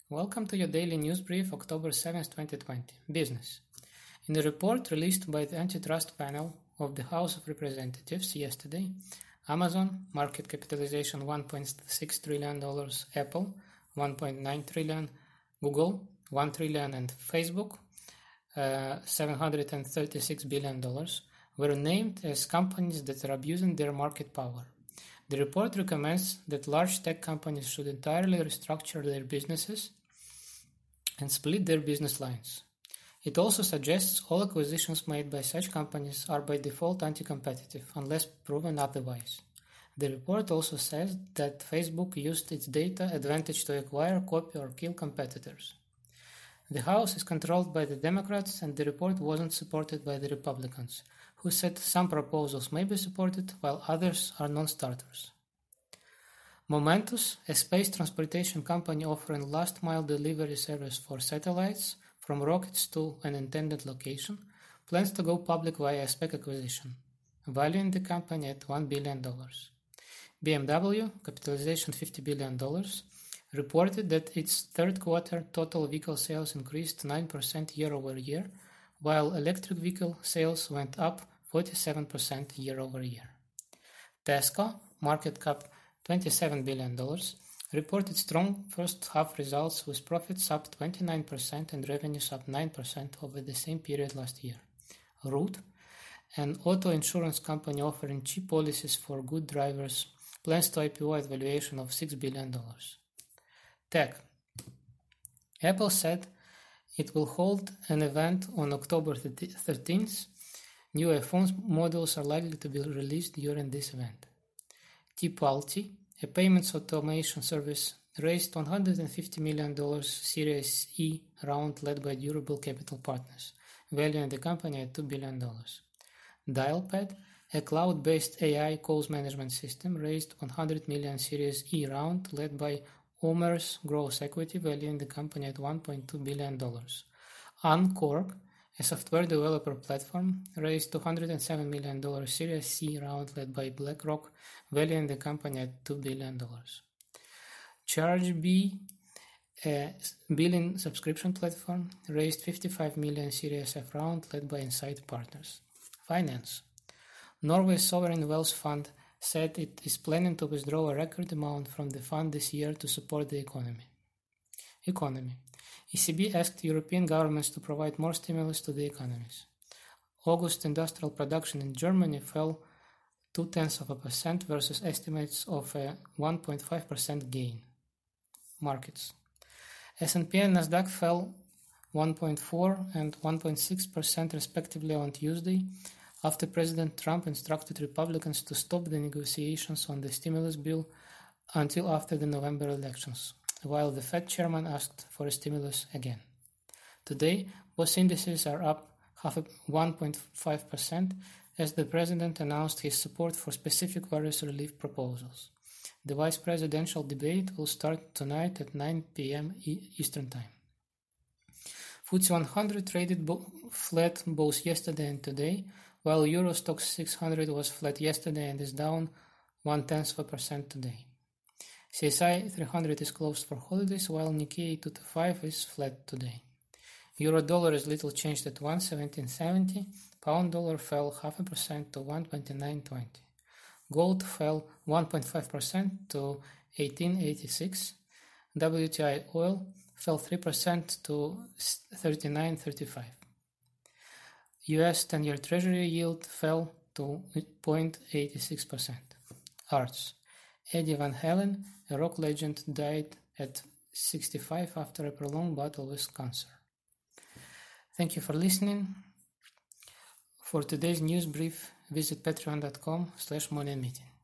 Welcome to your daily news brief, October 7th, 2020. Business. In a report released by the Antitrust Panel of the House of Representatives yesterday, Amazon, market capitalization $1.6 trillion, Apple, $1.9 trillion, Google, $1 trillion, and Facebook, $736 billion, were named as companies that are abusing their market power. The report recommends that large tech companies should entirely restructure their businesses and split their business lines. It also suggests all acquisitions made by such companies are by default anti-competitive, unless proven otherwise. The report also says that Facebook used its data advantage to acquire, copy, or kill competitors. The House is controlled by the Democrats, and the report wasn't supported by the Republicans, who said some proposals may be supported while others are non-starters. Momentus, a space transportation company offering last-mile delivery service for satellites from rockets to an intended location, plans to go public via a SPAC acquisition, valuing the company at $1 billion. BMW, capitalization $50 billion, reported that its third quarter total vehicle sales increased 9% year-over-year, while electric vehicle sales went up 47% year-over-year. Tesco, market cap $27 billion, reported strong first-half results with profits up 29% and revenues up 9% over the same period last year. Root, an auto insurance company offering cheap policies for good drivers, plans to IPO at valuation of $6 billion. Tech. Apple said it will hold an event on October 13th. New iPhone models are likely to be released during this event. Tipalti, a payments automation service, raised $150 million Series E round led by Durable Capital Partners, valuing the company at $2 billion. Dialpad, a cloud-based AI calls management system, raised $100 million Series E round led by Omers Growth Equity, valuing the company at $1.2 billion. Uncork, a software developer platform, raised $207 million Series C round led by BlackRock, valuing the company at $2 billion. Chargebee, a billing subscription platform, raised $55 million Series F round led by Insight Partners. Finance. Norway's sovereign wealth fund said it is planning to withdraw a record amount from the fund this year to support the economy. ECB asked European governments to provide more stimulus to the economies. August industrial production in Germany fell 0.2% versus estimates of a 1.5% gain. Markets. S&P and Nasdaq fell 1.4% and 1.6% respectively on Tuesday, after President Trump instructed Republicans to stop the negotiations on the stimulus bill until after the November elections, while the Fed chairman asked for a stimulus again. Today, both indices are up 1.5% as the president announced his support for specific various relief proposals. The vice presidential debate will start tonight at 9 p.m. Eastern Time. FTSE 100 traded flat both yesterday and today, while Euro Stoxx 600 was flat yesterday and is down 0.1% today. CSI 300 is closed for holidays, while Nikkei 225 is flat today. Euro-dollar is little changed at 1.1770, pound-dollar fell 0.5% to 1.2920. Gold fell 1.5% to 1886. WTI oil fell 3% to 39.35. US 10-year Treasury yield fell to 0.86%. Arts. Eddie Van Halen, a rock legend, died at 65 after a prolonged battle with cancer. Thank you for listening. For today's news brief, visit patreon.com/morningmeeting.